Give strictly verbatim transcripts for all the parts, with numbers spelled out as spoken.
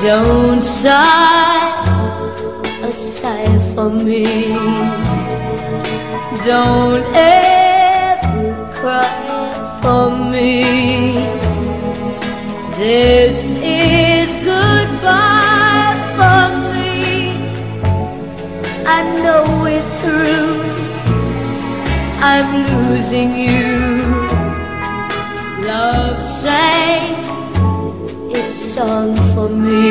Don't sigh a sigh for me. Don't ever cry for me. This is goodbye for me. I know it through. I'm losing you. Love sang its song for me.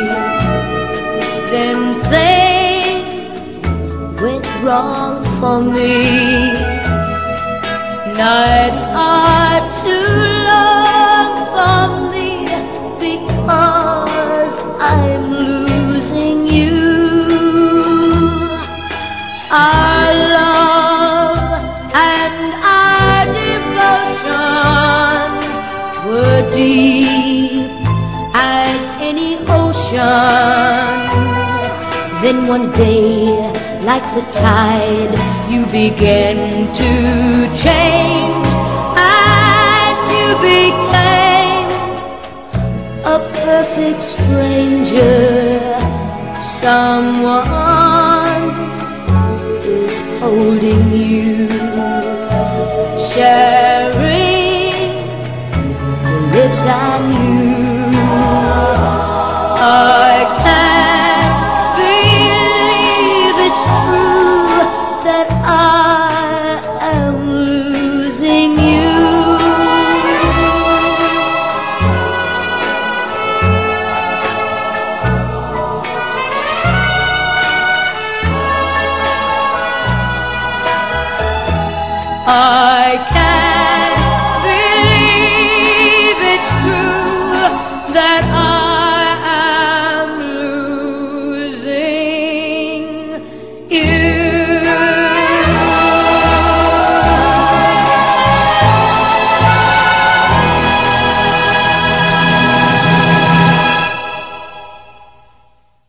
Then things went wrong for me. Nights are too long for me because I'm losing you. Our love and our devotion were deep as any ocean. Then one day, like the tide, you began to change, and you became a perfect stranger. Someone is holding you, sharing the lips I knew. I can't believe it's true that I am losing you. I can't believe it's true that